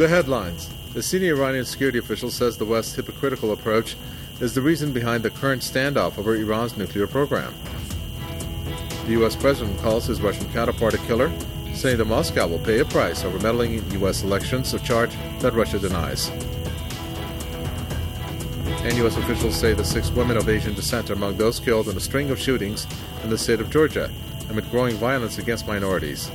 The headlines. A senior Iranian security official says the West's hypocritical approach is the reason behind the current standoff over Iran's nuclear program. The U.S. president calls his Russian counterpart a killer, saying that Moscow will pay a price over meddling in U.S. elections, a charge that Russia denies. And U.S. officials say the 6 women of Asian descent are among those killed in a string of shootings in the state of Georgia amid growing violence against minorities.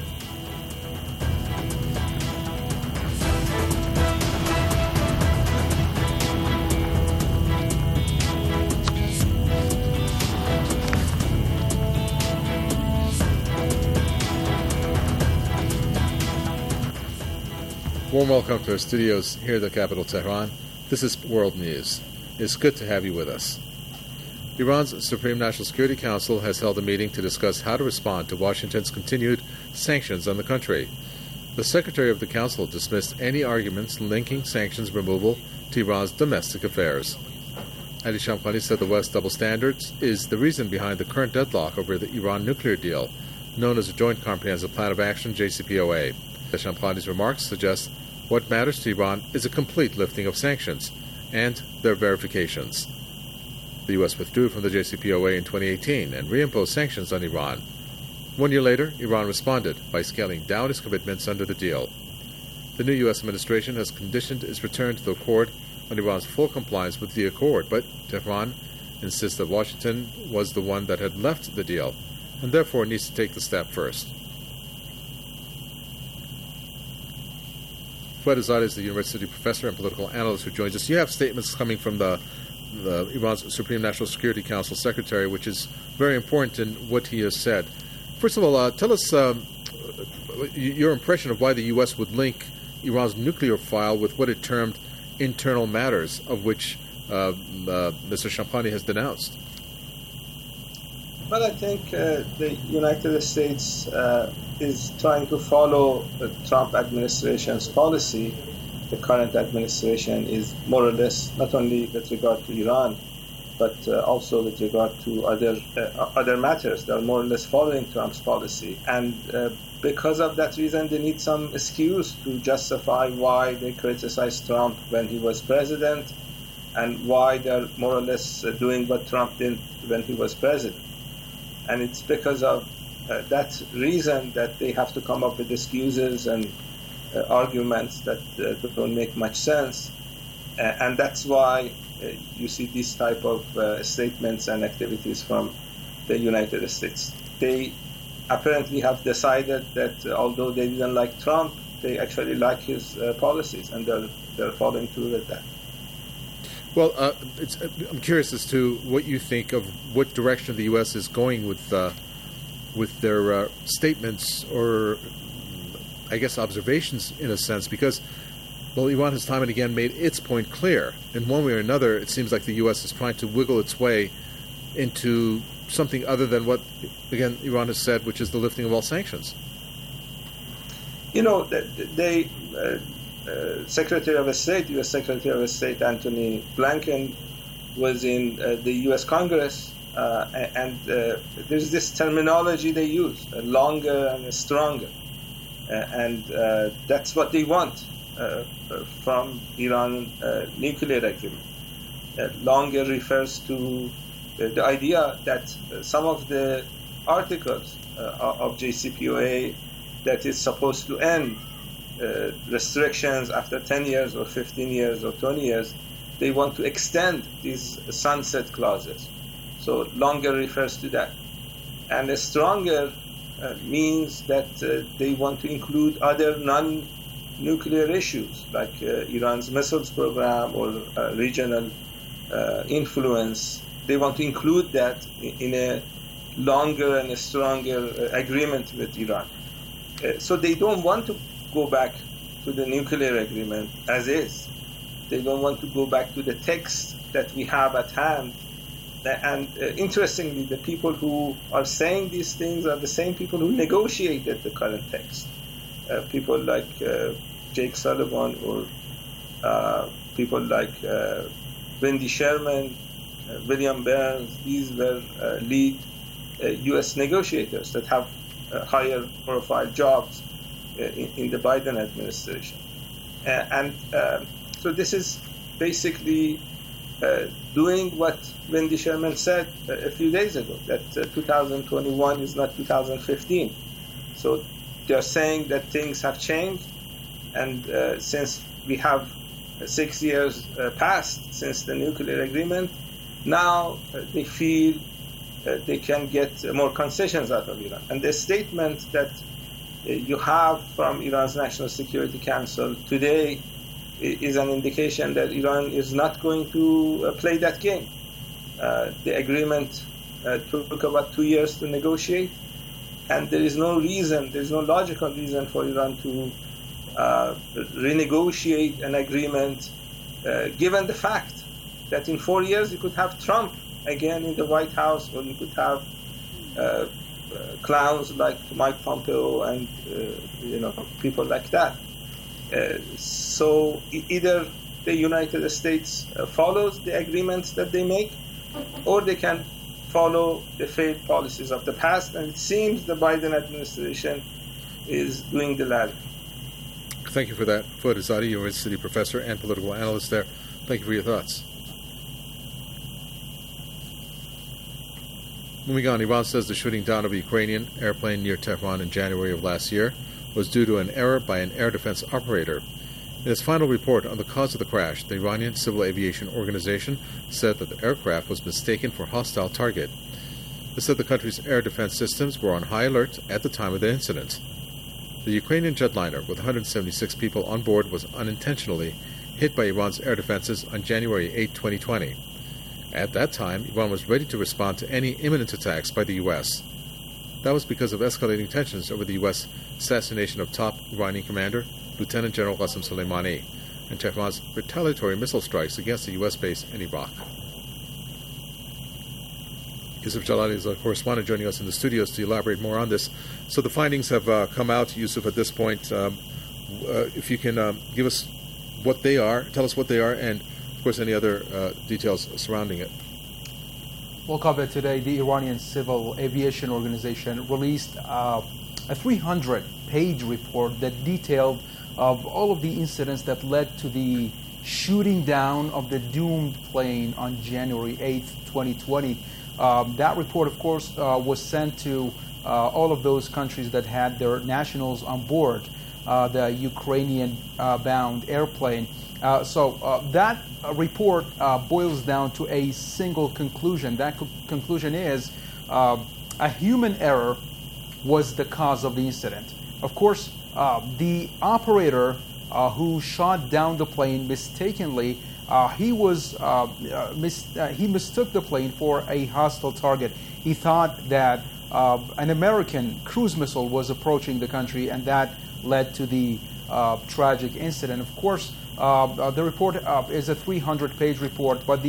Warm welcome to our studios here in the capital, Tehran. This is World News. It's good to have you with us. Iran's Supreme National Security Council has held a meeting to discuss how to respond to Washington's continued sanctions on the country. The Secretary of the Council dismissed any arguments linking sanctions removal to Iran's domestic affairs. Ali Shamkhani said the West's double standards is the reason behind the current deadlock over the Iran nuclear deal, known as the Joint Comprehensive Plan of Action, JCPOA. Shamkhani's remarks suggest what matters to Iran is a complete lifting of sanctions and their verifications. The U.S. withdrew from the JCPOA in 2018 and reimposed sanctions on Iran. 1 year later, Iran responded by scaling down its commitments under the deal. The new U.S. administration has conditioned its return to the accord on Iran's full compliance with the accord, but Tehran insists that Washington was the one that had left the deal and therefore needs to take the step first. Fouad Azadi is the university professor and political analyst who joins us. You have statements coming from the Iran's Supreme National Security Council Secretary, which is very important in what he has said. First of all, tell us your impression of why the U.S. would link Iran's nuclear file with what it termed internal matters, of which Mr. Shamkhani has denounced. Well, I think the United States is trying to follow the Trump administration's policy. The current administration is more or less, not only with regard to Iran, but also with regard to other matters. They are more or less following Trump's policy. And because of that reason, they need some excuse to justify why they criticized Trump when he was president and why they're more or less doing what Trump did when he was president. And it's because of that reason that they have to come up with excuses and arguments that don't make much sense. And that's why you see this type of statements and activities from the United States. They apparently have decided that although they didn't like Trump, they actually like his policies, and they're following through with that. Well, I'm curious as to what you think of what direction the U.S. is going with their statements, or I guess observations in a sense, because, well, Iran has time and again made its point clear. In one way or another, it seems like the U.S. is trying to wiggle its way into something other than what, again, Iran has said, which is the lifting of all sanctions. You know, they... Secretary of State, U.S. Secretary of State Antony Blinken was in the U.S. Congress, and there's this terminology they use, longer and stronger. And that's what they want from Iran nuclear agreement. Longer refers to the idea that some of the articles of JCPOA that is supposed to end restrictions after 10 years or 15 years or 20 years, they want to extend these sunset clauses. So longer refers to that. And stronger means that they want to include other non-nuclear issues like Iran's missiles program or regional influence. They want to include that in a longer and a stronger agreement with Iran. So they don't want to go back to the nuclear agreement as is. They don't want to go back to the text that we have at hand. And interestingly, the people who are saying these things are the same people who negotiated the current text. People like Jake Sullivan or people like Wendy Sherman, William Burns. These were lead U.S. negotiators that have higher profile jobs in the Biden administration. So this is basically doing what Wendy Sherman said a few days ago, that 2021 is not 2015. So they're saying that things have changed, and since we have 6 years passed since the nuclear agreement, now they feel they can get more concessions out of Iran. And the statement that you have from Iran's National Security Council today is an indication that Iran is not going to play that game. The agreement took about 2 years to negotiate, and there is no logical reason for Iran to renegotiate an agreement, given the fact that in 4 years you could have Trump again in the White House, or you could have clowns like Mike Pompeo and people like that. So either the United States follows the agreements that they make, or they can follow the failed policies of the past. And it seems the Biden administration is doing the latter. Thank you for that. Fouad Azadi, University professor and political analyst there. Thank you for your thoughts. Moving on, Iran says the shooting down of a Ukrainian airplane near Tehran in January of last year was due to an error by an air defense operator. In its final report on the cause of the crash, the Iranian Civil Aviation Organization said that the aircraft was mistaken for a hostile target. It said the country's air defense systems were on high alert at the time of the incident. The Ukrainian jetliner, with 176 people on board, was unintentionally hit by Iran's air defenses on January 8, 2020. At that time, Iran was ready to respond to any imminent attacks by the U.S. That was because of escalating tensions over the U.S. assassination of top Iranian commander, Lieutenant General Qasem Soleimani, and Tehran's retaliatory missile strikes against the U.S. base in Iraq. Yusuf Jalali is our correspondent joining us in the studios to elaborate more on this. So the findings have come out, Yusuf, at this point. If you can give us what they are, tell us what they are, and of course, any other details surrounding it. Well, Kaveh, today the Iranian Civil Aviation Organization released a 300-page report that detailed all of the incidents that led to the shooting down of the doomed plane on January 8, 2020. That report, of course, was sent to all of those countries that had their nationals on board the Ukrainian-bound airplane. So that report boils down to a single conclusion. That conclusion is a human error was the cause of the incident. Of course, the operator who shot down the plane mistakenly, he mistook the plane for a hostile target. He thought that an American cruise missile was approaching the country, and that led to the tragic incident. Of course, the report is a 300-page report, but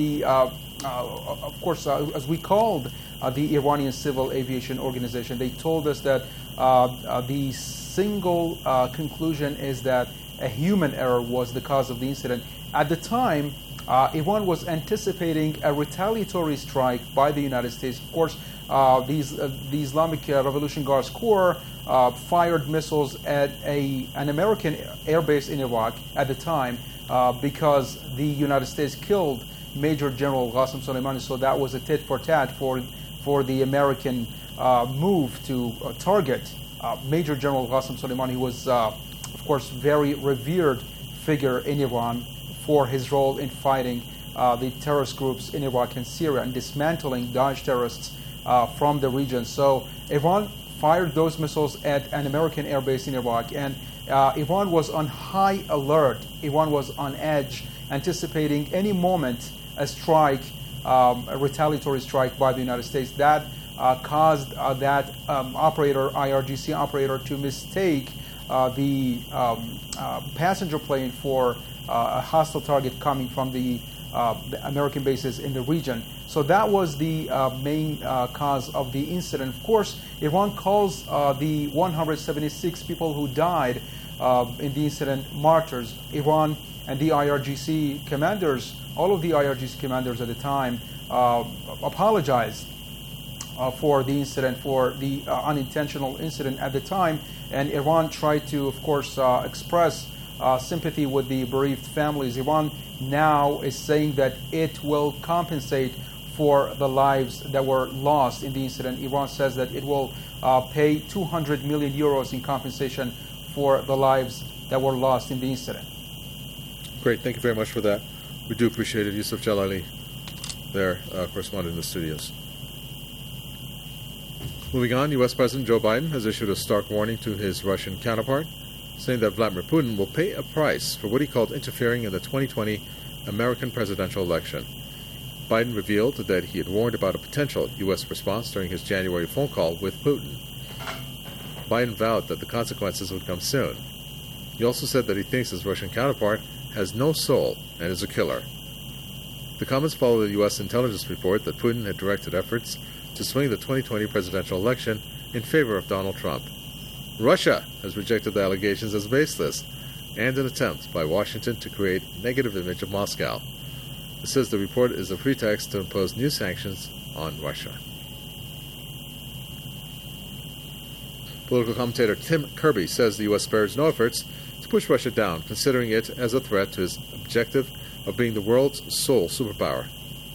of course, as we called the Iranian Civil Aviation Organization, they told us that the single conclusion is that a human error was the cause of the incident. At the time, Iran was anticipating a retaliatory strike by the United States. Of course, the Islamic Revolution Guards Corps fired missiles at an American airbase in Iraq at the time because the United States killed Major General Qasem Soleimani. So that was a tit for tat for the American move to target Major General Qasem Soleimani, who was, of course, very revered figure in Iran for his role in fighting the terrorist groups in Iraq and Syria and dismantling Daesh terrorists from the region. So Iran fired those missiles at an American airbase in Iraq, and Iran was on high alert. Iran was on edge, anticipating any moment a strike, a retaliatory strike by the United States. That caused that IRGC operator to mistake the passenger plane for a hostile target coming from the American bases in the region. So that was the main cause of the incident. Of course, Iran calls the 176 people who died in the incident martyrs. Iran and the IRGC commanders, all of the IRGC commanders at the time, apologized for the incident, for the unintentional incident at the time. And Iran tried to, of course, express sympathy with the bereaved families. Iran now is saying that it will compensate for the lives that were lost in the incident. Iran says that it will pay 200 million euros in compensation for the lives that were lost in the incident. Great, thank you very much for that. We do appreciate it. Yusuf Jalali, there, correspondent in the studios. Moving on, U.S. President Joe Biden has issued a stark warning to his Russian counterpart, saying that Vladimir Putin will pay a price for what he called interfering in the 2020 American presidential election. Biden revealed that he had warned about a potential U.S. response during his January phone call with Putin. Biden vowed that the consequences would come soon. He also said that he thinks his Russian counterpart has no soul and is a killer. The comments follow the U.S. intelligence report that Putin had directed efforts to swing the 2020 presidential election in favor of Donald Trump. Russia has rejected the allegations as baseless and an attempt by Washington to create a negative image of Moscow. It says the report is a pretext to impose new sanctions on Russia. Political commentator Tim Kirby says the U.S. spares no efforts to push Russia down, considering it as a threat to its objective of being the world's sole superpower.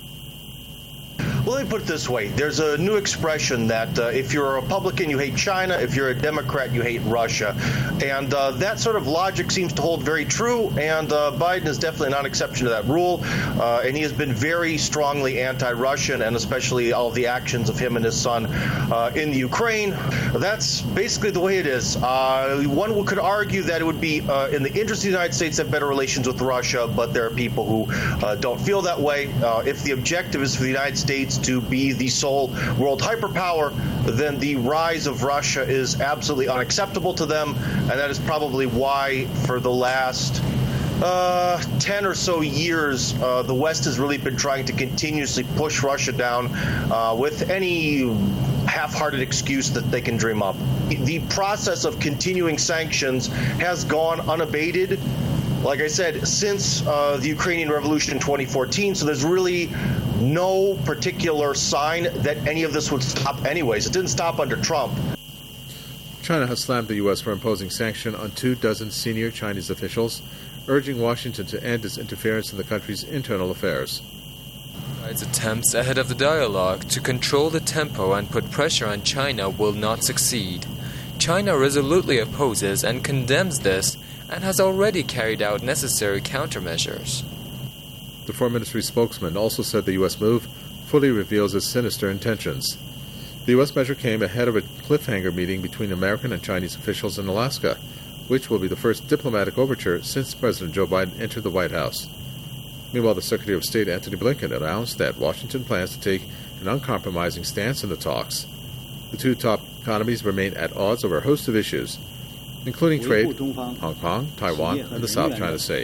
Well, let me put it this way. There's a new expression that if you're a Republican, you hate China. If you're a Democrat, you hate Russia. And that sort of logic seems to hold very true, and Biden is definitely not an exception to that rule. And he has been very strongly anti-Russian, and especially all of the actions of him and his son in the Ukraine. That's basically the way it is. One could argue that it would be in the interest of the United States to have better relations with Russia, but there are people who don't feel that way. If the objective is for the United States to be the sole world hyperpower, then the rise of Russia is absolutely unacceptable to them, and that is probably why for the last 10 or so years, the West has really been trying to continuously push Russia down with any half-hearted excuse that they can dream up. The process of continuing sanctions has gone unabated, like I said, since the Ukrainian Revolution in 2014, so there's really no particular sign that any of this would stop anyways. It didn't stop under Trump. China has slammed the U.S. for imposing sanctions on 24 senior Chinese officials, urging Washington to end its interference in the country's internal affairs. Its attempts ahead of the dialogue to control the tempo and put pressure on China will not succeed. China resolutely opposes and condemns this and has already carried out necessary countermeasures. The Foreign Ministry spokesman also said the U.S. move fully reveals its sinister intentions. The U.S. measure came ahead of a cliffhanger meeting between American and Chinese officials in Alaska, which will be the first diplomatic overture since President Joe Biden entered the White House. Meanwhile, the Secretary of State Antony Blinken announced that Washington plans to take an uncompromising stance in the talks. The two top economies remain at odds over a host of issues, including trade, Hong Kong, Taiwan, and the South China Sea.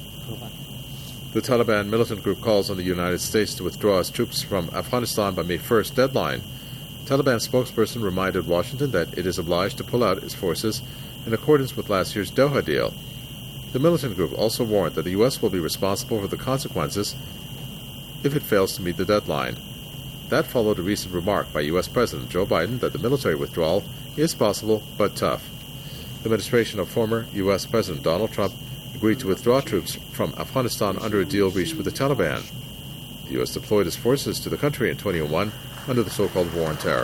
The Taliban militant group calls on the United States to withdraw its troops from Afghanistan by May 1st deadline. Taliban spokesperson reminded Washington that it is obliged to pull out its forces in accordance with last year's Doha deal. The militant group also warned that the U.S. will be responsible for the consequences if it fails to meet the deadline. That followed a recent remark by U.S. President Joe Biden that the military withdrawal is possible but tough. The administration of former U.S. President Donald Trump agreed to withdraw troops from Afghanistan under a deal reached with the Taliban. The U.S. deployed its forces to the country in 2001 under the so-called War on Terror.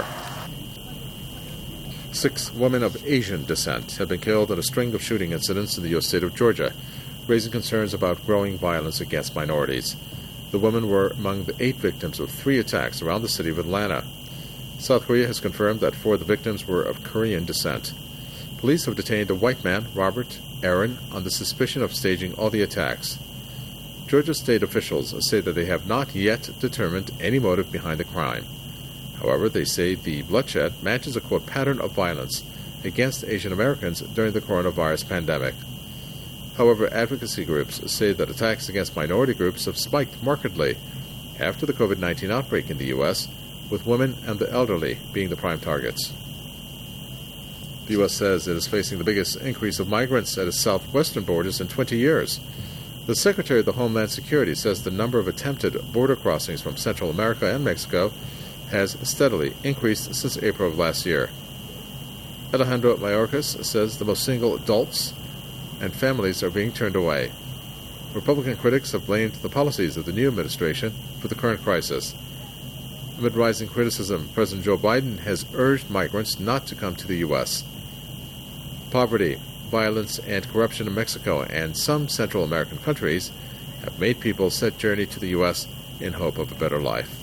6 women of Asian descent have been killed in a string of shooting incidents in the U.S. state of Georgia, raising concerns about growing violence against minorities. The women were among the 8 victims of 3 attacks around the city of Atlanta. South Korea has confirmed that 4 of the victims were of Korean descent. Police have detained a white man, Robert Aaron, on the suspicion of staging all the attacks. Georgia state officials say that they have not yet determined any motive behind the crime. However, they say the bloodshed matches a, quote, pattern of violence against Asian Americans during the coronavirus pandemic. However, advocacy groups say that attacks against minority groups have spiked markedly after the COVID-19 outbreak in the U.S., with women and the elderly being the prime targets. The U.S. says it is facing the biggest increase of migrants at its southwestern borders in 20 years. The Secretary of the Homeland Security says the number of attempted border crossings from Central America and Mexico has steadily increased since April of last year. Alejandro Mayorkas says the most single adults and families are being turned away. Republican critics have blamed the policies of the new administration for the current crisis. Amid rising criticism, President Joe Biden has urged migrants not to come to the U.S. Poverty, violence, and corruption in Mexico and some Central American countries have made people set journey to the U.S. in hope of a better life.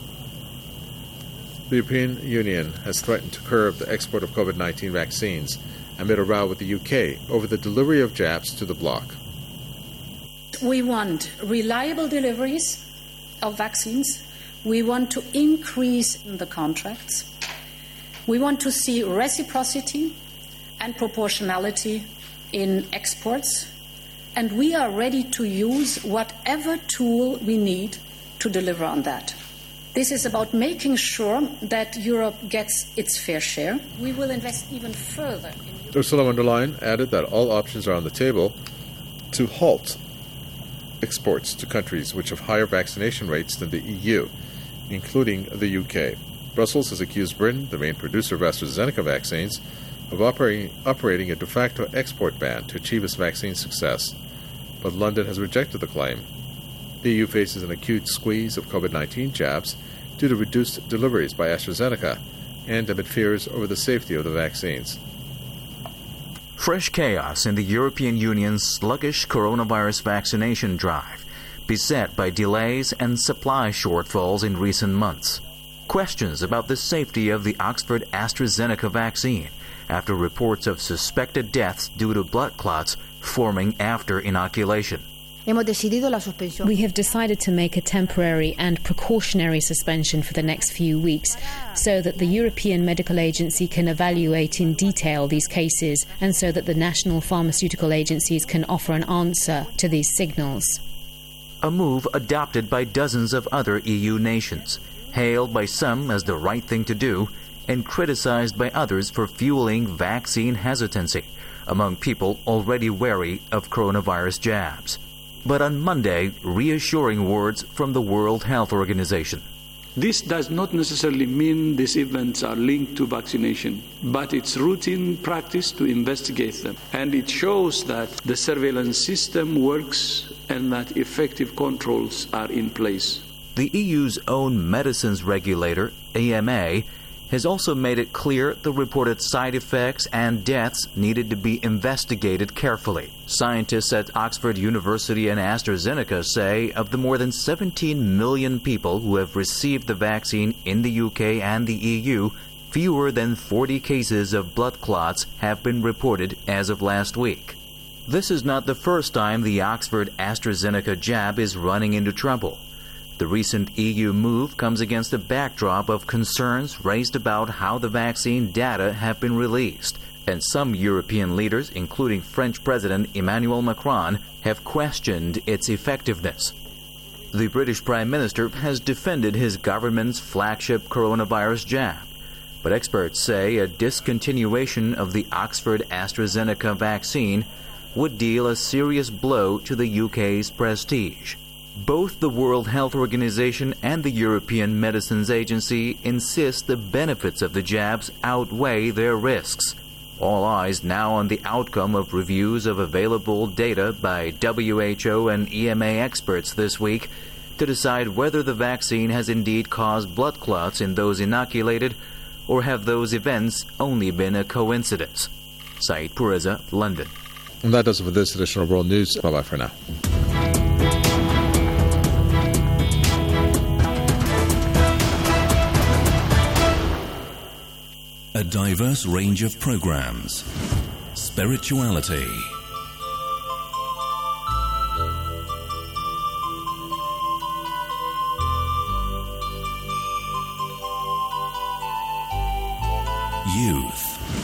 The European Union has threatened to curb the export of COVID-19 vaccines amid a row with the UK over the delivery of jabs to the bloc. We want reliable deliveries of vaccines. We want to increase the contracts. We want to see reciprocity and proportionality in exports. And we are ready to use whatever tool we need to deliver on that. This is about making sure that Europe gets its fair share. We will invest even further in Ursula von der Leyen added that all options are on the table to halt exports to countries which have higher vaccination rates than the EU, including the UK. Brussels has accused Britain, the main producer of AstraZeneca vaccines, of operating a de facto export ban to achieve its vaccine success. But London has rejected the claim. The EU faces an acute squeeze of COVID-19 jabs due to reduced deliveries by AstraZeneca and amid fears over the safety of the vaccines. Fresh chaos in the European Union's sluggish coronavirus vaccination drive, beset by delays and supply shortfalls in recent months. Questions about the safety of the Oxford AstraZeneca vaccine after reports of suspected deaths due to blood clots forming after inoculation. We have decided to make a temporary and precautionary suspension for the next few weeks so that the European Medical Agency can evaluate in detail these cases and so that the national pharmaceutical agencies can offer an answer to these signals. A move adopted by dozens of other EU nations, hailed by some as the right thing to do and criticized by others for fueling vaccine hesitancy among people already wary of coronavirus jabs. But on Monday, reassuring words from the World Health Organization. This does not necessarily mean these events are linked to vaccination, but it's routine practice to investigate them. And it shows that the surveillance system works and that effective controls are in place. The EU's own medicines regulator, EMA, has also made it clear the reported side effects and deaths needed to be investigated carefully. Scientists at Oxford University and AstraZeneca say of the more than 17 million people who have received the vaccine in the UK and the EU, fewer than 40 cases of blood clots have been reported as of last week. This is not the first time the Oxford AstraZeneca jab is running into trouble. The recent EU move comes against a backdrop of concerns raised about how the vaccine data have been released, and some European leaders, including French President Emmanuel Macron, have questioned its effectiveness. The British Prime Minister has defended his government's flagship coronavirus jab, but experts say a discontinuation of the Oxford AstraZeneca vaccine would deal a serious blow to the UK's prestige. Both the World Health Organization and the European Medicines Agency insist the benefits of the jabs outweigh their risks. All eyes now on the outcome of reviews of available data by WHO and EMA experts this week to decide whether the vaccine has indeed caused blood clots in those inoculated, or have those events only been a coincidence. Saeed Pureza, London. And that does it for this edition of World News. Bye-bye for now. A diverse range of programs. Spirituality. Youth.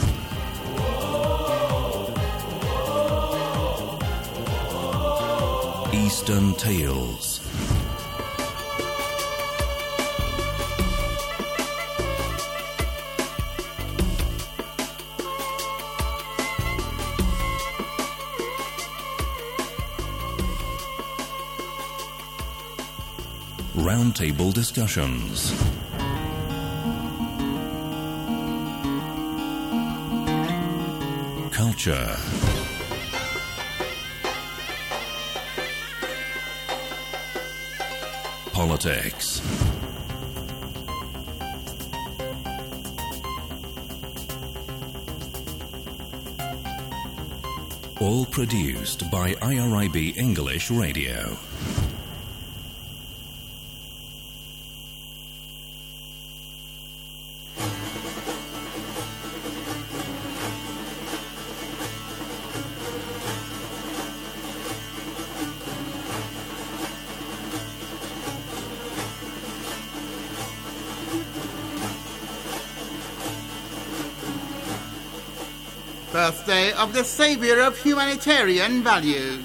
Eastern Tales. Roundtable discussions. Culture. Politics. All produced by IRIB English Radio. Birthday of the savior of humanitarian values.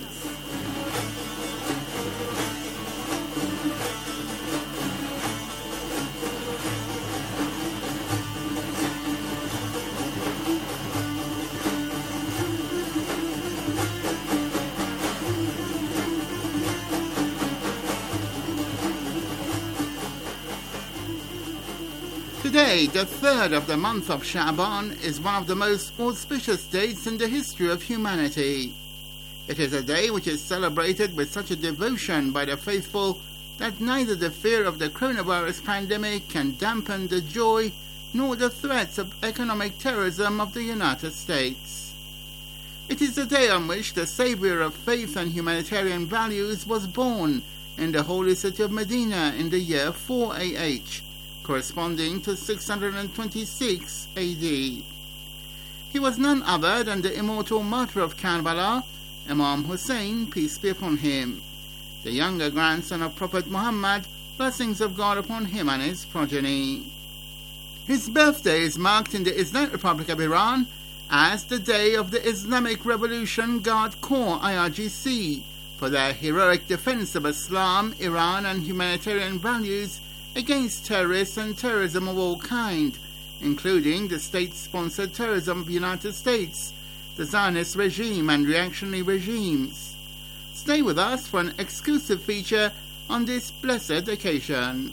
Today, the third of the month of Sha'ban, is one of the most auspicious dates in the history of humanity. It is a day which is celebrated with such a devotion by the faithful that neither the fear of the coronavirus pandemic can dampen the joy nor the threats of economic terrorism of the United States. It is the day on which the savior of faith and humanitarian values was born in the holy city of Medina in the year 4 AH, corresponding to 626 AD. He was none other than the immortal martyr of Karbala, Imam Hussein, peace be upon him, the younger grandson of Prophet Muhammad, blessings of God upon him and his progeny. His birthday is marked in the Islamic Republic of Iran as the day of the Islamic Revolution Guard Corps IRGC for their heroic defense of Islam, Iran and humanitarian values against terrorists and terrorism of all kind, including the state-sponsored terrorism of the United States, the Zionist regime and reactionary regimes. Stay with us for an exclusive feature on this blessed occasion.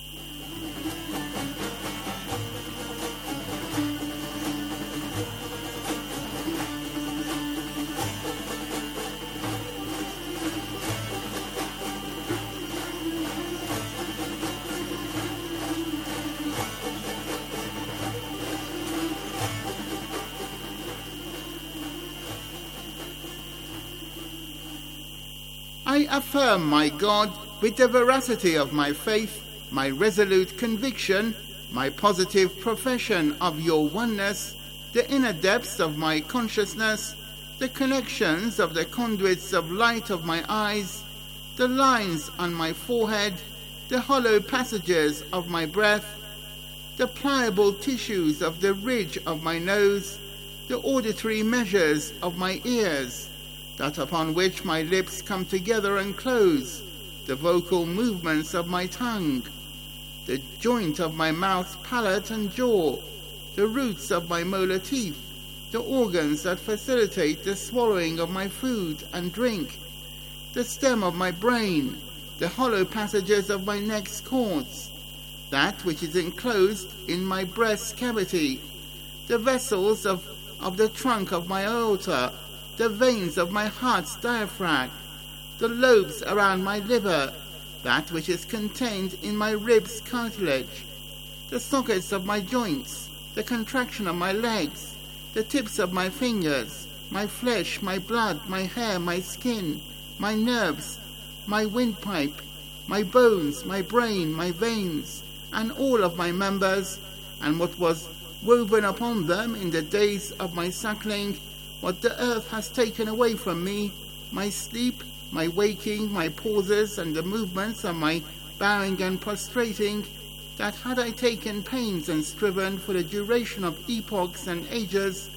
I affirm, my God, with the veracity of my faith, my resolute conviction, my positive profession of your oneness, the inner depths of my consciousness, the connections of the conduits of light of my eyes, the lines on my forehead, the hollow passages of my breath, the pliable tissues of the ridge of my nose, the auditory measures of my ears, that upon which my lips come together and close, the vocal movements of my tongue, the joint of my mouth, palate and jaw, the roots of my molar teeth, the organs that facilitate the swallowing of my food and drink, the stem of my brain, the hollow passages of my neck's cords, that which is enclosed in my breast cavity, the vessels of the trunk of my aorta, the veins of my heart's diaphragm, the lobes around my liver, that which is contained in my ribs' cartilage, the sockets of my joints, the contraction of my legs, the tips of my fingers, my flesh, my blood, my hair, my skin, my nerves, my windpipe, my bones, my brain, my veins, and all of my members, and what was woven upon them in the days of my suckling, what the earth has taken away from me, my sleep, my waking, my pauses, and the movements of my bowing and prostrating, that had I taken pains and striven for the duration of epochs and ages,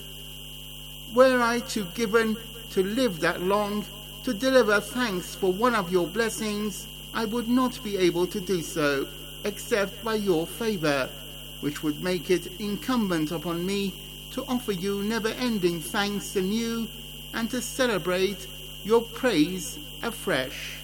were I to live that long, to deliver thanks for one of your blessings, I would not be able to do so, except by your favor, which would make it incumbent upon me to offer you never-ending thanks anew, and to celebrate your praise afresh.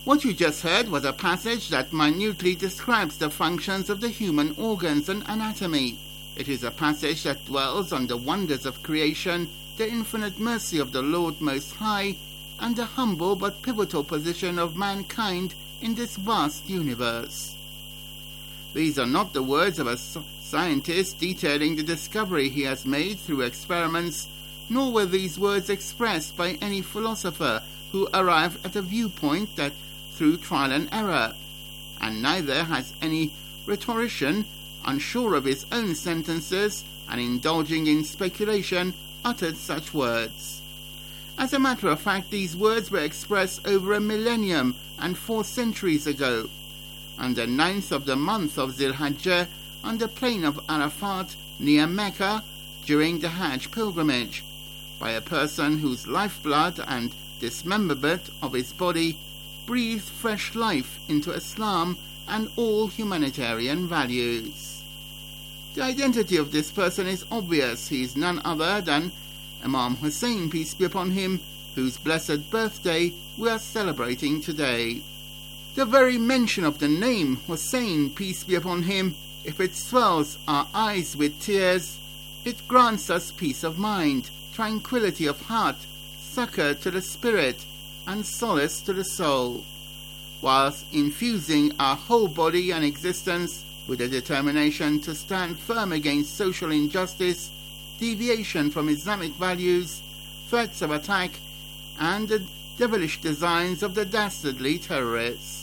What you just heard was a passage that minutely describes the functions of the human organs and anatomy. It is a passage that dwells on the wonders of creation, the infinite mercy of the Lord Most High, and the humble but pivotal position of mankind in this vast universe. These are not the words of a scientist detailing the discovery he has made through experiments, nor were these words expressed by any philosopher who arrived at a viewpoint that through trial and error, and neither has any rhetorician, unsure of his own sentences and indulging in speculation, uttered such words. As a matter of fact, these words were expressed over a millennium and 4 centuries ago, on the 9th of the month of Zil-Hajjah, on the plain of Arafat near Mecca during the Hajj pilgrimage, by a person whose lifeblood and dismemberment of his body breathed fresh life into Islam and all humanitarian values. The identity of this person is obvious. He is none other than Imam Hussein, peace be upon him, whose blessed birthday we are celebrating today. The very mention of the name Hussein, peace be upon him, if it swells our eyes with tears, it grants us peace of mind, tranquility of heart, succor to the spirit, and solace to the soul, whilst infusing our whole body and existence with a determination to stand firm against social injustice, deviation from Islamic values, threats of attack, and the devilish designs of the dastardly terrorists.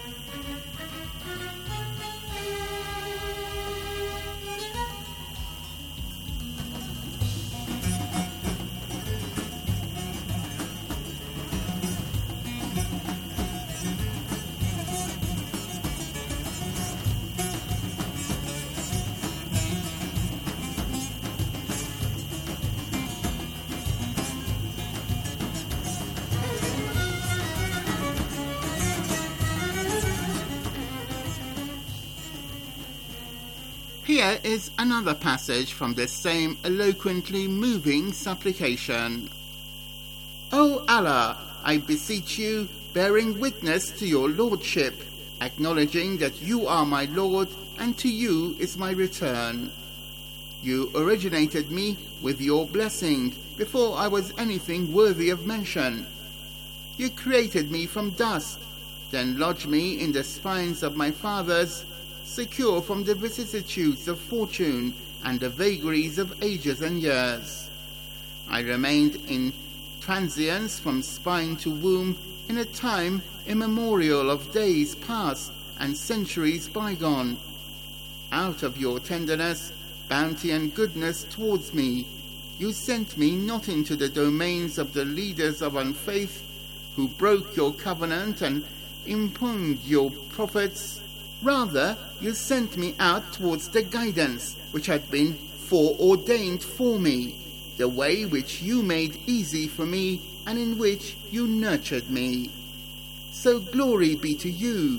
Here is another passage from the same eloquently moving supplication. O Allah, I beseech you, bearing witness to your lordship, acknowledging that you are my Lord, and to you is my return. You originated me with your blessing before I was anything worthy of mention. You created me from dust, then lodged me in the spines of my fathers, secure from the vicissitudes of fortune and the vagaries of ages and years. I remained in transience from spine to womb in a time immemorial of days past and centuries bygone. Out of your tenderness, bounty and goodness towards me, you sent me not into the domains of the leaders of unfaith, who broke your covenant and impugned your prophets. Rather, you sent me out towards the guidance which had been foreordained for me, the way which you made easy for me and in which you nurtured me. So glory be to you,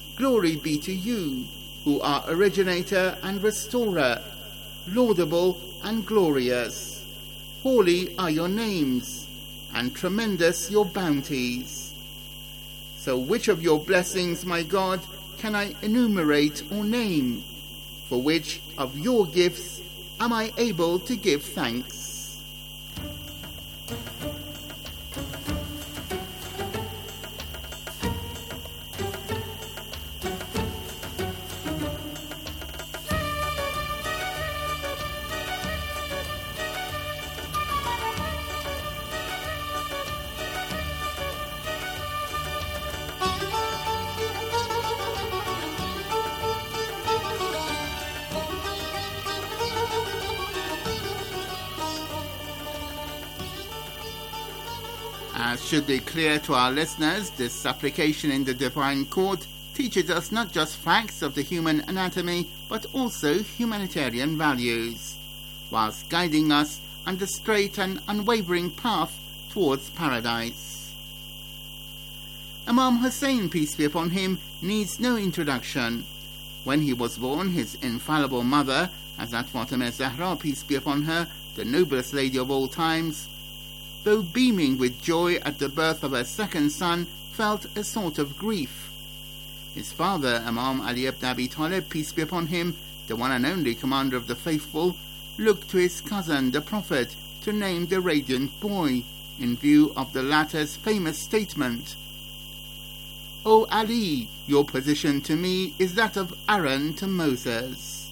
who are originator and restorer, laudable and glorious. Holy are your names, and tremendous your bounties. So which of your blessings, my God, can I enumerate or name? For which of your gifts am I able to give thanks? As should be clear to our listeners, this supplication in the Divine Court teaches us not just facts of the human anatomy, but also humanitarian values, whilst guiding us on the straight and unwavering path towards paradise. Imam Hussein, peace be upon him, needs no introduction. When he was born, his infallible mother, Hazrat Fatima Zahra, peace be upon her, the noblest lady of all times, though beaming with joy at the birth of her second son, felt a sort of grief. His father, Imam Ali ibn Abi Talib, peace be upon him, the one and only commander of the faithful, looked to his cousin, the Prophet, to name the radiant boy, in view of the latter's famous statement, "O Ali, your position to me is that of Aaron to Moses."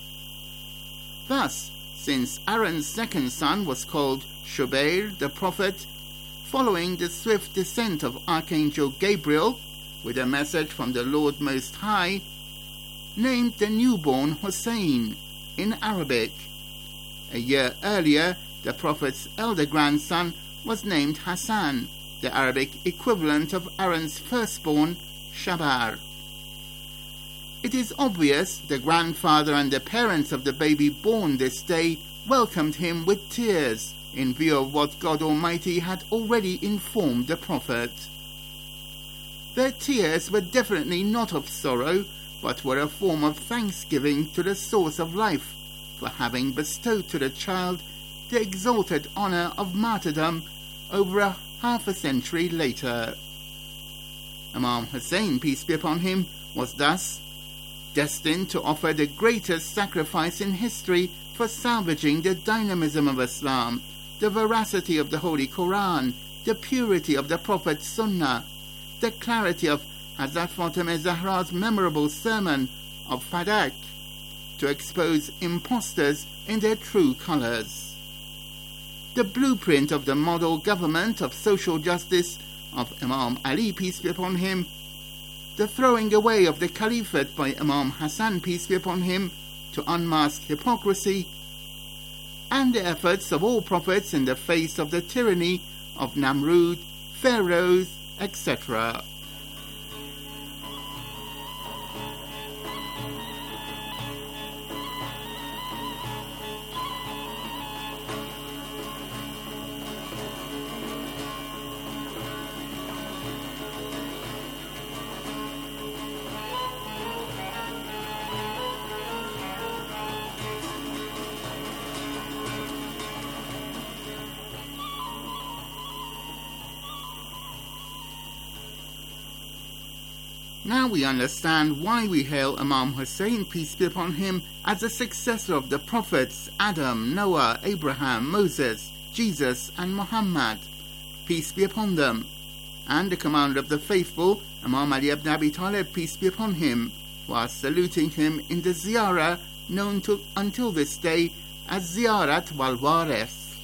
Thus, since Aaron's second son was called Shubair, the Prophet, following the swift descent of Archangel Gabriel, with a message from the Lord Most High, named the newborn Hussein in Arabic. A year earlier, the Prophet's elder grandson was named Hassan, the Arabic equivalent of Aaron's firstborn, Shabar. It is obvious the grandfather and the parents of the baby born this day welcomed him with tears in view of what God Almighty had already informed the Prophet. Their tears were definitely not of sorrow, but were a form of thanksgiving to the source of life for having bestowed to the child the exalted honor of martyrdom over half a century later. Imam Hussein, peace be upon him, was thus destined to offer the greatest sacrifice in history for salvaging the dynamism of Islam, the veracity of the Holy Quran, the purity of the Prophet's Sunnah, the clarity of Hazrat Fatima Zahra's memorable sermon of Fadak, to expose impostors in their true colours. The blueprint of the model government of social justice of Imam Ali, peace be upon him, the throwing away of the caliphate by Imam Hassan, peace be upon him, to unmask hypocrisy, and the efforts of all prophets in the face of the tyranny of Namrud, pharaohs, etc. Now we understand why we hail Imam Hussein, peace be upon him, as the successor of the prophets Adam, Noah, Abraham, Moses, Jesus and Muhammad, peace be upon them, and the commander of the faithful, Imam Ali ibn Abi Talib, peace be upon him, while saluting him in the ziyarah known until this day as Ziyarat wal Warith.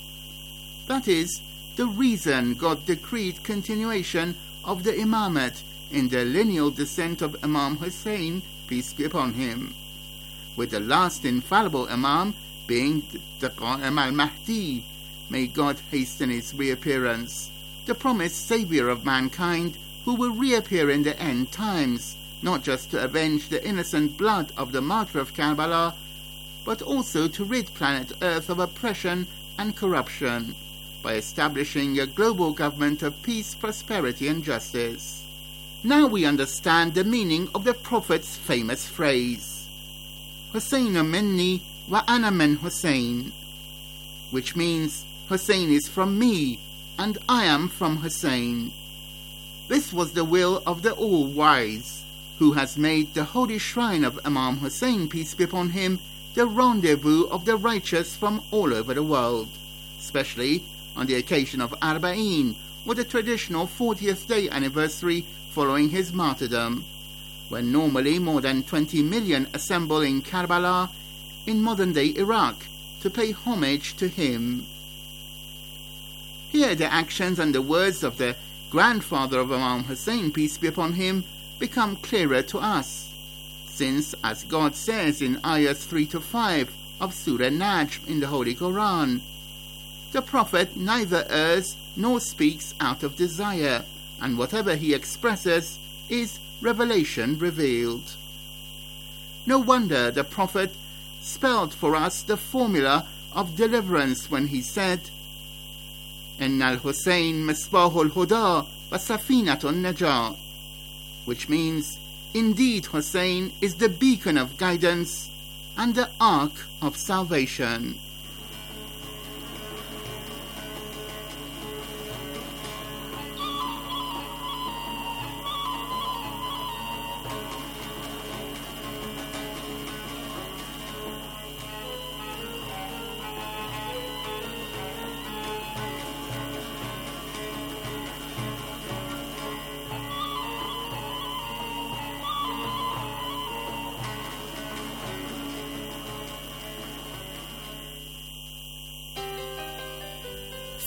That is, the reason God decreed continuation of the imamate in the lineal descent of Imam Hussein, peace be upon him, with the last infallible Imam being the Qa'im al-Mahdi, may God hasten his reappearance, the promised saviour of mankind who will reappear in the end times, not just to avenge the innocent blood of the martyr of Karbala, but also to rid planet Earth of oppression and corruption, by establishing a global government of peace, prosperity and justice. Now we understand the meaning of the Prophet's famous phrase, Husseinu minni wa ana min Hussein, which means Hussein is from me and I am from Hussein. This was the will of the All-Wise, who has made the holy shrine of Imam Hussein, peace be upon him, the rendezvous of the righteous from all over the world, especially on the occasion of Arba'in, or the traditional 40th day anniversary following his martyrdom, when normally more than 20 million assemble in Karbala, in modern-day Iraq, to pay homage to him. Here the actions and the words of the grandfather of Imam Hussein, peace be upon him, become clearer to us, since, as God says in ayahs 3-5 of Surah Najm in the Holy Quran, the Prophet neither errs nor speaks out of desire, and whatever he expresses is revelation revealed. No wonder the Prophet spelled for us the formula of deliverance when he said, Inna al-Hussein misbahul huda wa safinatun najat, which means, indeed Hussein is the beacon of guidance and the ark of salvation.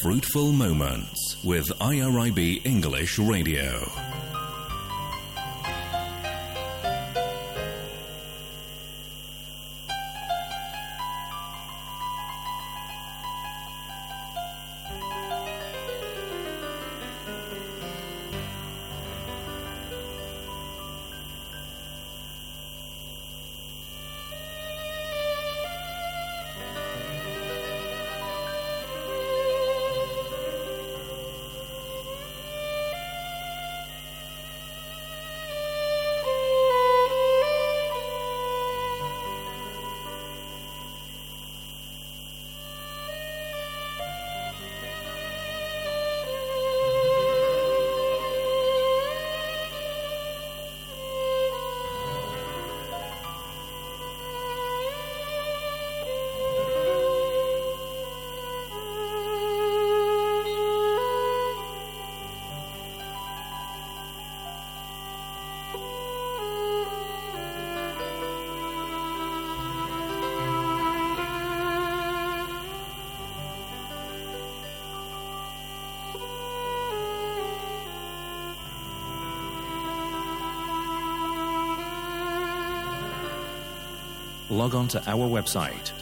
Fruitful Moments with IRIB English Radio. Log on to our website,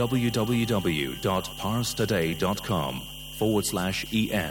www.parstoday.com/en.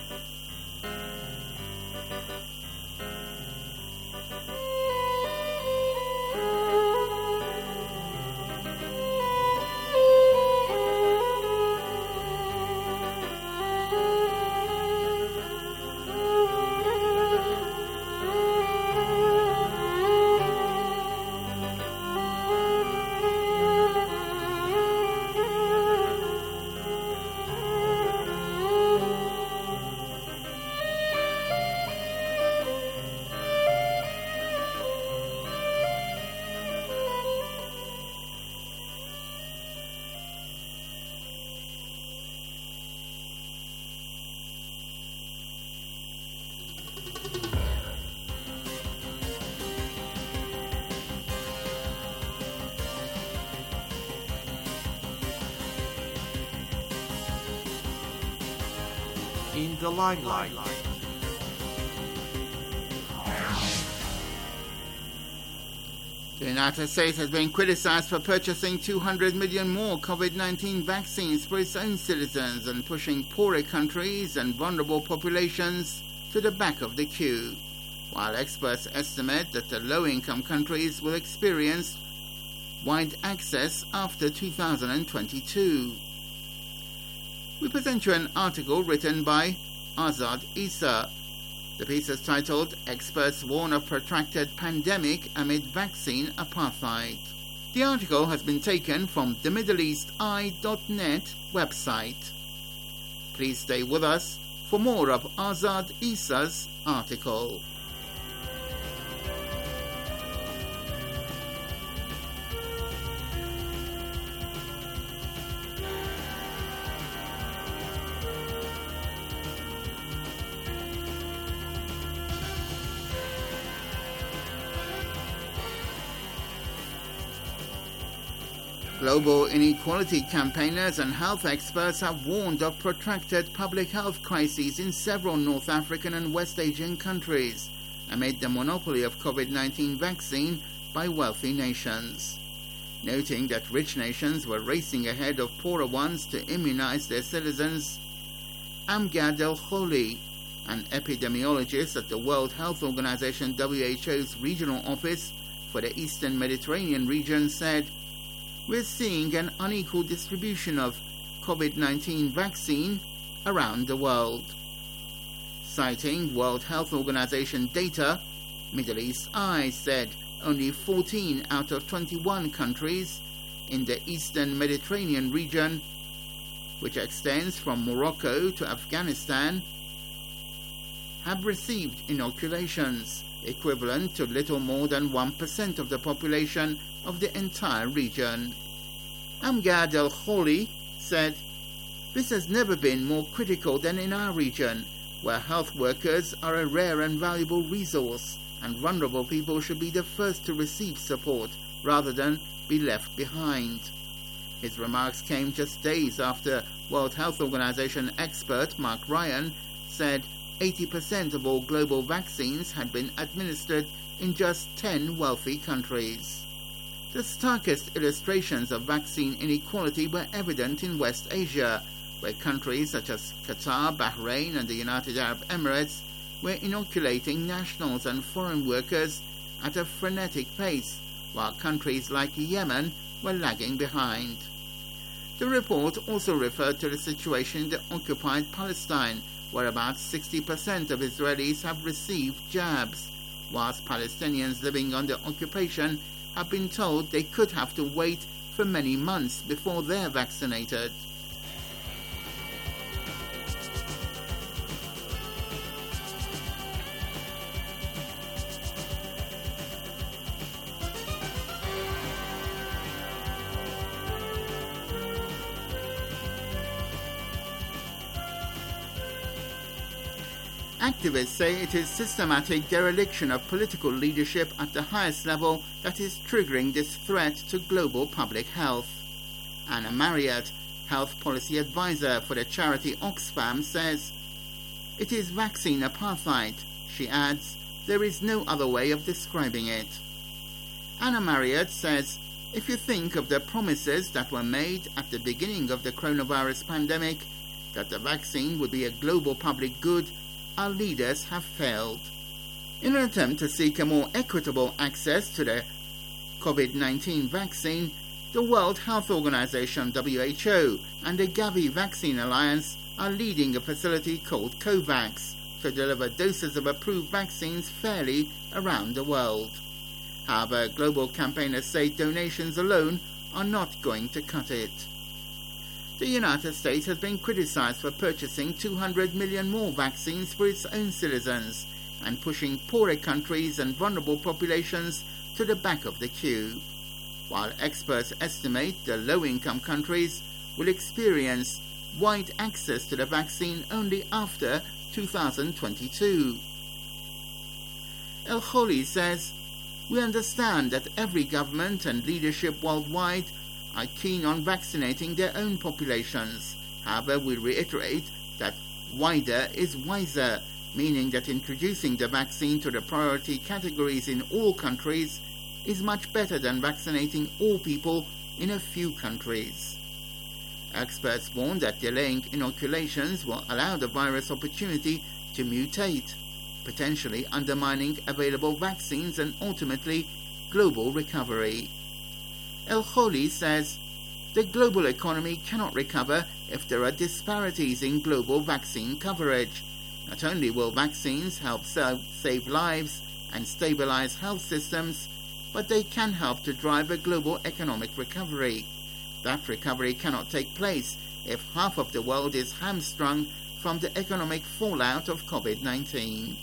In the limelight. The United States has been criticized for purchasing 200 million more COVID-19 vaccines for its own citizens and pushing poorer countries and vulnerable populations to the back of the queue, while experts estimate that the low-income countries will experience wide access after 2022. We present you an article written by Azad Issa. The piece is titled, "Experts Warn of Protracted Pandemic Amid Vaccine Apartheid." The article has been taken from the MiddleEastEye.net website. Please stay with us for more of Azad Issa's article. Global inequality campaigners and health experts have warned of protracted public health crises in several North African and West Asian countries amid the monopoly of COVID-19 vaccine by wealthy nations. Noting that rich nations were racing ahead of poorer ones to immunize their citizens, Amgad El-Kholi, an epidemiologist at the World Health Organization WHO's regional office for the Eastern Mediterranean region, said, "We're seeing an unequal distribution of COVID-19 vaccine around the world." Citing World Health Organization data, Middle East Eye said only 14 out of 21 countries in the Eastern Mediterranean region, which extends from Morocco to Afghanistan, have received inoculations, equivalent to little more than 1% of the population of the entire region. Amgad El-Kholi said, "This has never been more critical than in our region, where health workers are a rare and valuable resource, and vulnerable people should be the first to receive support rather than be left behind." His remarks came just days after World Health Organization expert Mark Ryan said 80% of all global vaccines had been administered in just 10 wealthy countries. The starkest illustrations of vaccine inequality were evident in West Asia, where countries such as Qatar, Bahrain and the United Arab Emirates were inoculating nationals and foreign workers at a frenetic pace, while countries like Yemen were lagging behind. The report also referred to the situation in the occupied Palestine, where about 60% of Israelis have received jabs, whilst Palestinians living under occupation have been told they could have to wait for many months before they're vaccinated. Activists say it is systematic dereliction of political leadership at the highest level that is triggering this threat to global public health. Anna Marriott, health policy advisor for the charity Oxfam, says, "It is vaccine apartheid." She adds, "There is no other way of describing it." Anna Marriott says, "If you think of the promises that were made at the beginning of the coronavirus pandemic, that the vaccine would be a global public good, our leaders have failed." In an attempt to seek a more equitable access to the COVID-19 vaccine, the World Health Organization (WHO) and the Gavi Vaccine Alliance are leading a facility called COVAX to deliver doses of approved vaccines fairly around the world. However, global campaigners say donations alone are not going to cut it. The United States has been criticized for purchasing 200 million more vaccines for its own citizens and pushing poorer countries and vulnerable populations to the back of the queue, while experts estimate the low-income countries will experience wide access to the vaccine only after 2022. El Kholi says, "We understand that every government and leadership worldwide are keen on vaccinating their own populations. However, we reiterate that wider is wiser, meaning that introducing the vaccine to the priority categories in all countries is much better than vaccinating all people in a few countries." Experts warn that delaying inoculations will allow the virus opportunity to mutate, potentially undermining available vaccines and ultimately global recovery. El Kholi says, "The global economy cannot recover if there are disparities in global vaccine coverage. Not only will vaccines help save lives and stabilize health systems, but they can help to drive a global economic recovery. That recovery cannot take place if half of the world is hamstrung from the economic fallout of COVID-19.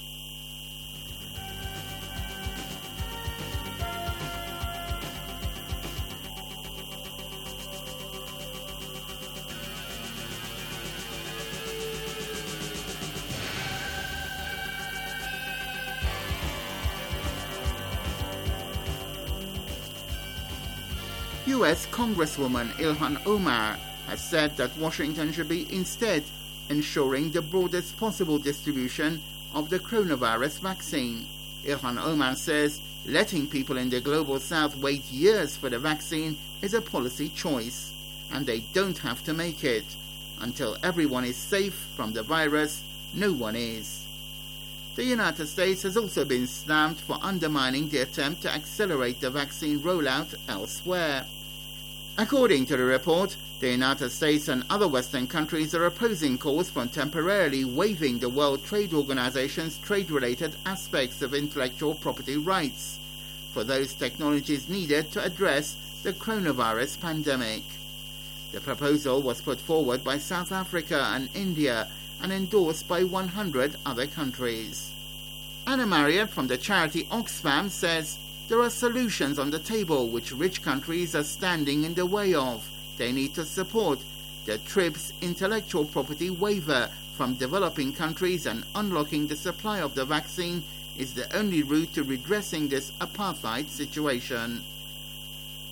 U.S. Congresswoman Ilhan Omar has said that Washington should be instead ensuring the broadest possible distribution of the coronavirus vaccine. Ilhan Omar says letting people in the global south wait years for the vaccine is a policy choice, and they don't have to make it. Until everyone is safe from the virus, no one is. The United States has also been slammed for undermining the attempt to accelerate the vaccine rollout elsewhere. According to the report, the United States and other Western countries are opposing calls for temporarily waiving the World Trade Organization's trade-related aspects of intellectual property rights for those technologies needed to address the coronavirus pandemic. The proposal was put forward by South Africa and India and endorsed by 100 other countries. Anna Marriott from the charity Oxfam says there are solutions on the table which rich countries are standing in the way of. They need to support the TRIPS intellectual property waiver from developing countries, and unlocking the supply of the vaccine is the only route to redressing this apartheid situation.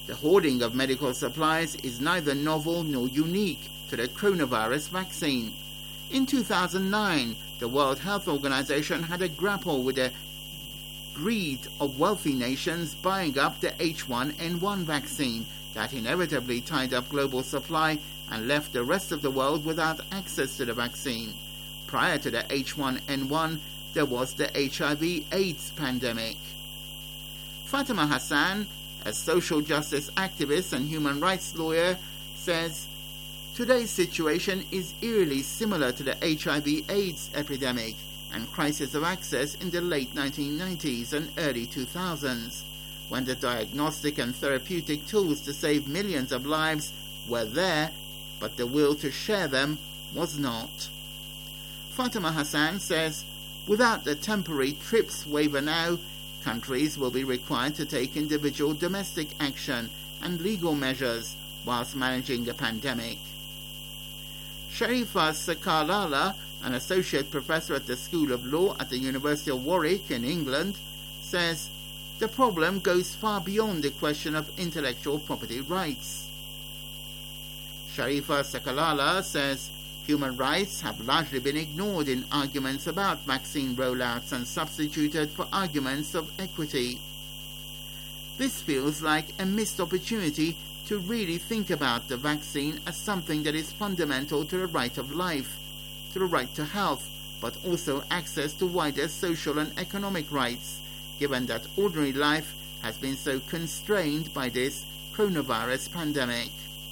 The hoarding of medical supplies is neither novel nor unique to the coronavirus vaccine. In 2009, the World Health Organization had a grapple with the greed of wealthy nations buying up the H1N1 vaccine that inevitably tied up global supply and left the rest of the world without access to the vaccine. Prior to the H1N1, there was the HIV/AIDS pandemic. Fatima Hassan, a social justice activist and human rights lawyer, says, "Today's situation is eerily similar to the HIV/AIDS epidemic and crisis of access in the late 1990s and early 2000s, when the diagnostic and therapeutic tools to save millions of lives were there, but the will to share them was not." Fatima Hassan says, "Without the temporary TRIPS waiver now, countries will be required to take individual domestic action and legal measures whilst managing the pandemic." Sharifa Sakalala, an associate professor at the School of Law at the University of Warwick in England, says, "The problem goes far beyond the question of intellectual property rights." Sharifa Sakalala says, "Human rights have largely been ignored in arguments about vaccine rollouts and substituted for arguments of equity. This feels like a missed opportunity to really think about the vaccine as something that is fundamental to the right of life, to the right to health, but also access to wider social and economic rights, given that ordinary life has been so constrained by this coronavirus pandemic."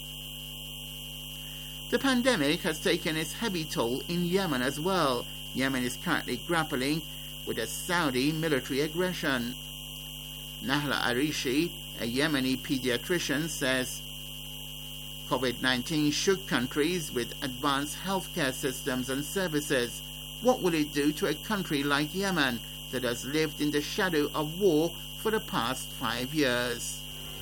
The pandemic has taken its heavy toll in Yemen as well. Yemen is currently grappling with a Saudi military aggression. Nahla Arishi, a Yemeni pediatrician, says, "COVID-19 shook countries with advanced healthcare systems and services. What will it do to a country like Yemen that has lived in the shadow of war for the past 5 years?"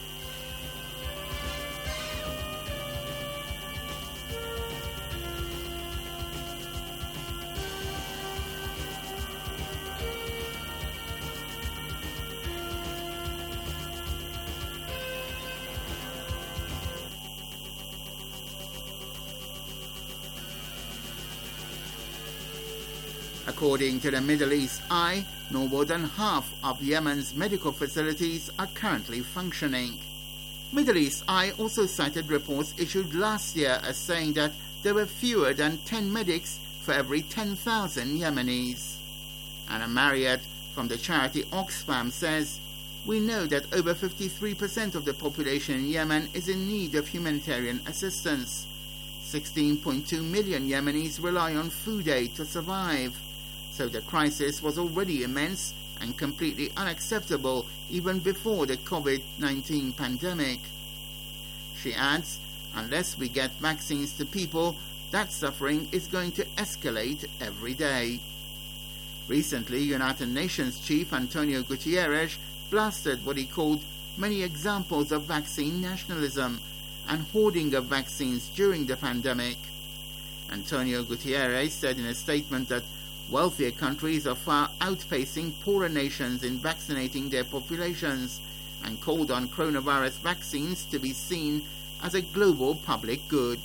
According to the Middle East Eye, no more than half of Yemen's medical facilities are currently functioning. Middle East Eye also cited reports issued last year as saying that there were fewer than 10 medics for every 10,000 Yemenis. Anna Marriott from the charity Oxfam says, "We know that over 53% of the population in Yemen is in need of humanitarian assistance. 16.2 million Yemenis rely on food aid to survive. So the crisis was already immense and completely unacceptable even before the COVID-19 pandemic." She adds, "Unless we get vaccines to people, that suffering is going to escalate every day." Recently, United Nations Chief Antonio Guterres blasted what he called many examples of vaccine nationalism and hoarding of vaccines during the pandemic. Antonio Guterres said in a statement that wealthier countries are far outpacing poorer nations in vaccinating their populations, and called on coronavirus vaccines to be seen as a global public good.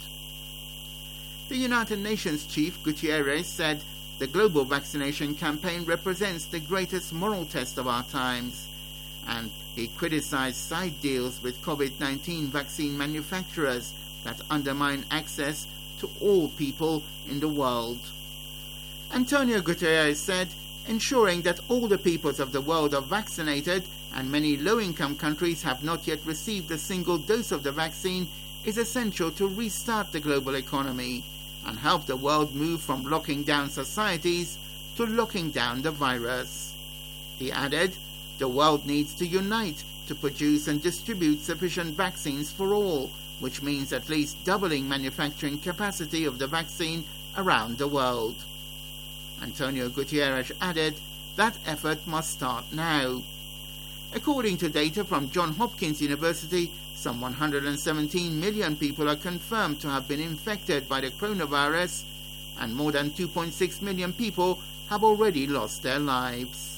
The United Nations Chief Guterres said the global vaccination campaign represents the greatest moral test of our times, and he criticized side deals with COVID-19 vaccine manufacturers that undermine access to all people in the world. Antonio Guterres said, "Ensuring that all the peoples of the world are vaccinated and many low-income countries have not yet received a single dose of the vaccine is essential to restart the global economy and help the world move from locking down societies to locking down the virus." He added, "The world needs to unite to produce and distribute sufficient vaccines for all, which means at least doubling manufacturing capacity of the vaccine around the world." Antonio Guterres added, "That effort must start now." According to data from Johns Hopkins University, some 117 million people are confirmed to have been infected by the coronavirus, and more than 2.6 million people have already lost their lives.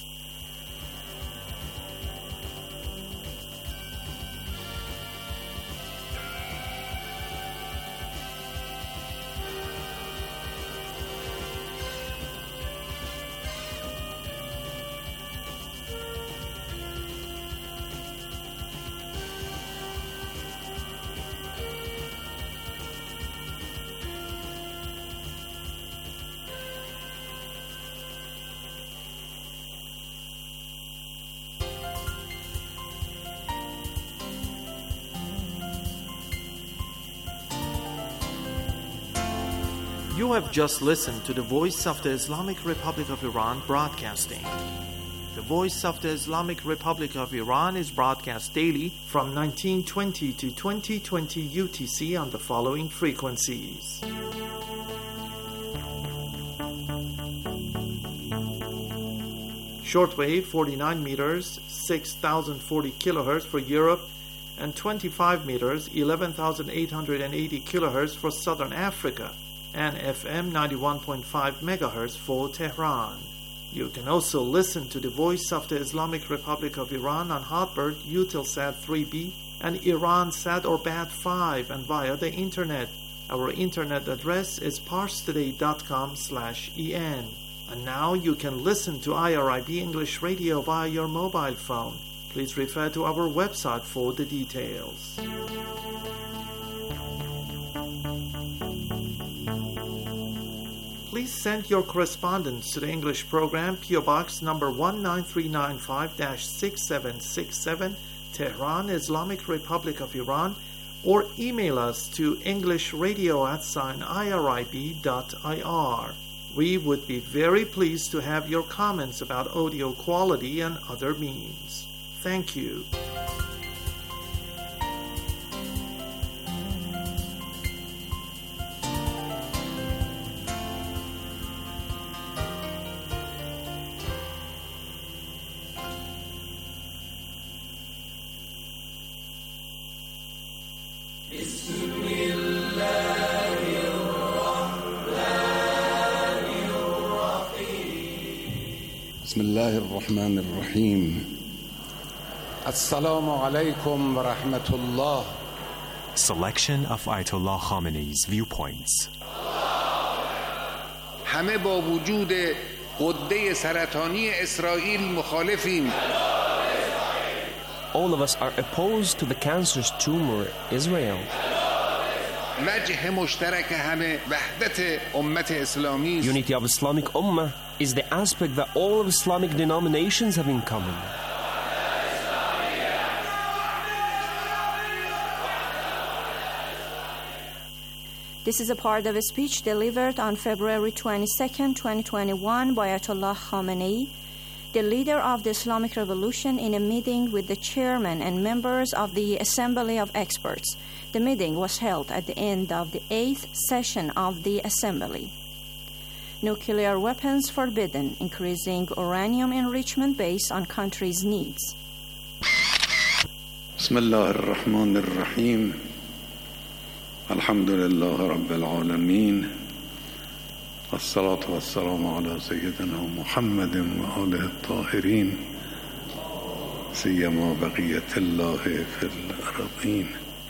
You have just listened to the Voice of the Islamic Republic of Iran broadcasting. The Voice of the Islamic Republic of Iran is broadcast daily from 1920 to 2020 UTC on the following frequencies. Shortwave 49 meters, 6040 kilohertz for Europe, and 25 meters, 11,880 kilohertz for Southern Africa, and FM 91.5 megahertz for Tehran. You can also listen to the Voice of the Islamic Republic of Iran on Hotbird, Eutelsat 3B, and Iransat or BAT5, and via the internet. Our internet address is parstoday.com/en. And now you can listen to IRIB English Radio via your mobile phone. Please refer to our website for the details. Please send your correspondence to the English program, PO Box number 19395-6767, Tehran, Islamic Republic of Iran, or email us to englishradio@irib.ir. We would be very pleased to have your comments about audio quality and other means. Thank you. بسم الله الرحمن الرحيم السلام عليكم ورحمة الله. Selection of Ayatollah Khamenei's viewpoints. همه با وجود غده سرطانی اسرائیل مخالفیم. All of us are opposed to the cancerous tumor Israel. وجه مشترک همه وحدت امت اسلامی. Unity of Islamic Ummah is the aspect that all of Islamic denominations have in common. This is a part of a speech delivered on February 22, 2021 by Ayatollah Khamenei, the leader of the Islamic Revolution, in a meeting with the chairman and members of the Assembly of Experts. The meeting was held at the end of the 8th session of the Assembly. Nuclear weapons forbidden, increasing uranium enrichment based on country's needs. بسم الله الرحمن الرحيم الحمد لله رب العالمين والصلاة والسلام على سيدنا محمد وآله الطاهرين سيما بقية الله في الأرضين.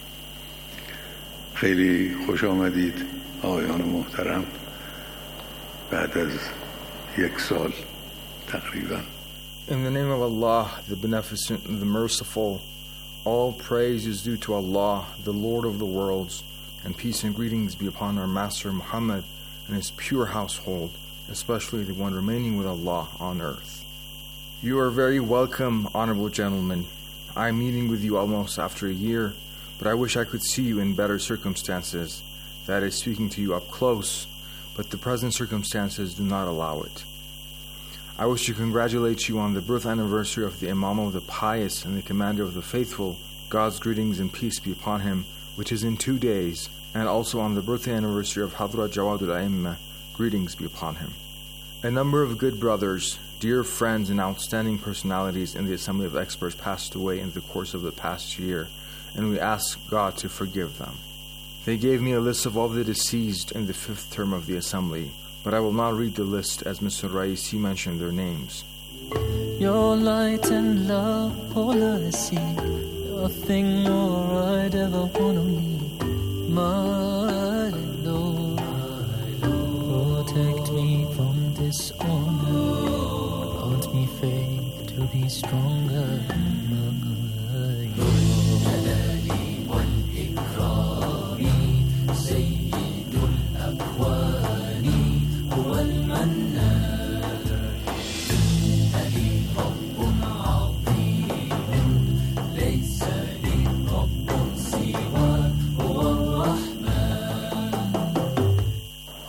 خیلی خوش آمدید آقایان محترم بعد از یک سال تقریبا. In the name of Allah, the Beneficent and the Merciful, all praise is due to Allah, the Lord of the worlds, and peace and greetings be upon our Master Muhammad and his pure household, especially the one remaining with Allah on earth. You are very welcome, honorable gentlemen. I am meeting with you almost after a year, but I wish I could see you in better circumstances, that is, speaking to you up close, but the present circumstances do not allow it. I wish to congratulate you on the birth anniversary of the Imam of the Pious and the Commander of the Faithful, God's greetings and peace be upon him, which is in 2 days, and also on the birthday anniversary of Hadrat Jawadul A'immah, greetings be upon him. A number of good brothers, dear friends, and outstanding personalities in the Assembly of Experts passed away in the course of the past year, and we ask God to forgive them. They gave me a list of all the deceased in the 5th term of the Assembly, but I will not read the list as Mr. Raisi mentioned their names. Your light and love, all I see, nothing more I'd ever want to need. My Lord, protect me from dishonor, grant me faith to be stronger.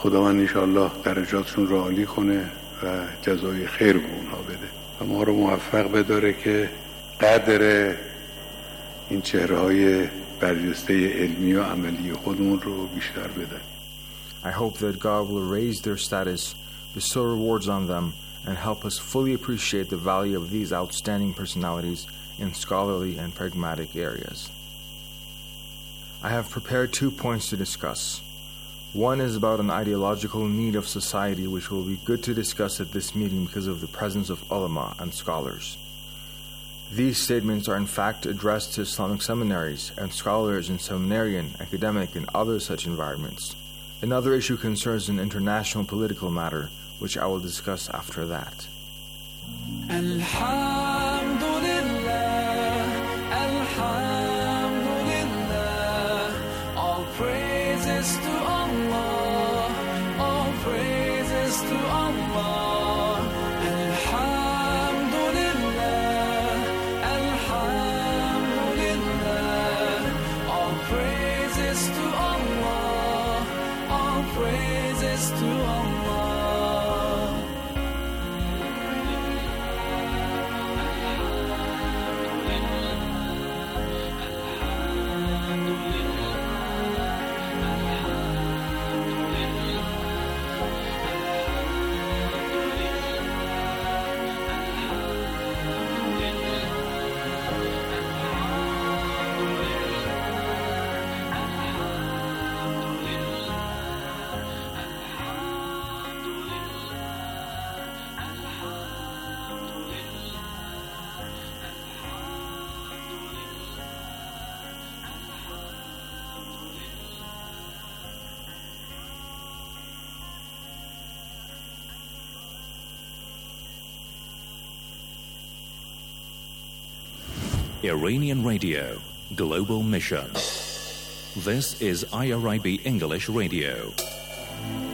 خداوند انشاءالله درجاتشون رو عالی کنه و جزای خیر به اونها بده و ما رو موفق بداره که قدر این چهره‌های برجسته علمی و عملی خودمون رو بیشتر بده. I hope that God will raise their status, bestow rewards on them, and help us fully appreciate the value of these outstanding personalities in scholarly and pragmatic areas. I have prepared 2 points to discuss. One is about an ideological need of society which will be good to discuss at this meeting because of the presence of ulama and scholars. These statements are in fact addressed to Islamic seminaries and scholars in seminarian, academic, and other such environments. Another issue concerns an international political matter, which I will discuss after that. Alhamdulillah, Alhamdulillah, all praises to Allah, all praises to Allah. Alhamdulillah, Alhamdulillah, all praises to Allah, all praises to Allah. Iranian Radio, Global Mission. This is IRIB English Radio.